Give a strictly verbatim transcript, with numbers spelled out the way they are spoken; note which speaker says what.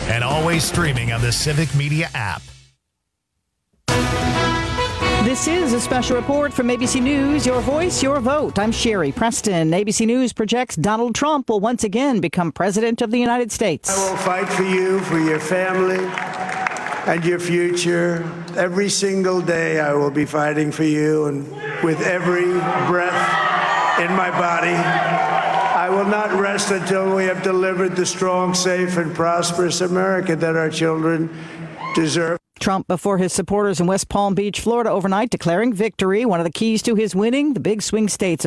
Speaker 1: and always streaming on the Civic Media app.
Speaker 2: This is a special report from A B C News, Your Voice, Your Vote. I'm Sherry Preston. A B C News projects Donald Trump will once again become president of the United States.
Speaker 3: I will fight for you, for your family, and your future. Every single day I will be fighting for you, and with every breath in my body, I will not rest until we have delivered the strong, safe, and prosperous America that our children deserve.
Speaker 2: Trump before his supporters in West Palm Beach, Florida overnight, declaring victory. One of the keys to his winning, the big swing states of